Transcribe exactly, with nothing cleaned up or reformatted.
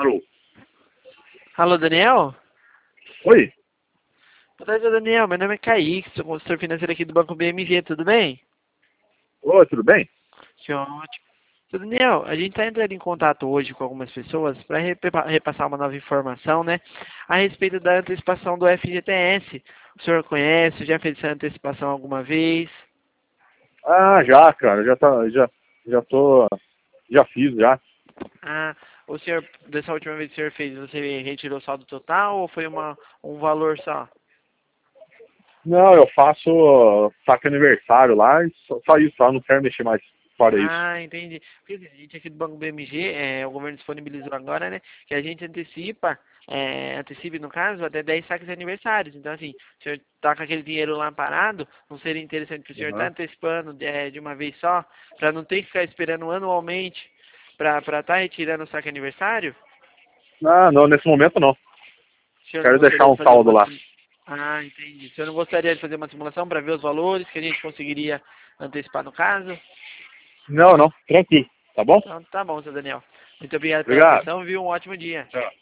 Alô? Alô, Daniel? Oi? Boa tarde, Daniel. Meu nome é Kaique, sou consultor financeiro aqui do Banco B M G, tudo bem? Oi, tudo bem? Que ótimo. Ô, Daniel, a gente está entrando em contato hoje com algumas pessoas para repassar uma nova informação, né, a respeito da antecipação do F G T S. O senhor conhece, já fez essa antecipação alguma vez? Ah, já, cara, já tá, já, já tô, já fiz, já. Ah, o senhor, dessa última vez que o senhor fez, você retirou o saldo total ou foi uma, um valor só? Não, eu faço uh, saque aniversário lá e só, só isso, só não quero mexer mais fora isso. Ah, entendi. Porque assim, a gente aqui do Banco B M G, é, o governo disponibilizou agora, né, que a gente antecipa, é, antecipe no caso, até dez saques de aniversários. Então assim, o senhor tá com aquele dinheiro lá parado, não seria interessante para o senhor estar Uhum. antecipando é, de uma vez só, para não ter que ficar esperando anualmente para estar tá retirando o saque aniversário? Ah, não, nesse momento não. O senhor não Quero deixar gostaria de um fazer saldo uma... lá. sim- Ah, entendi. O senhor não gostaria de fazer uma simulação para ver os valores que a gente conseguiria antecipar no caso? Não, não, tranquilo, tá bom? Então tá bom, seu Daniel. Muito obrigado pela Obrigado. atenção, viu? Um ótimo dia. Tchau.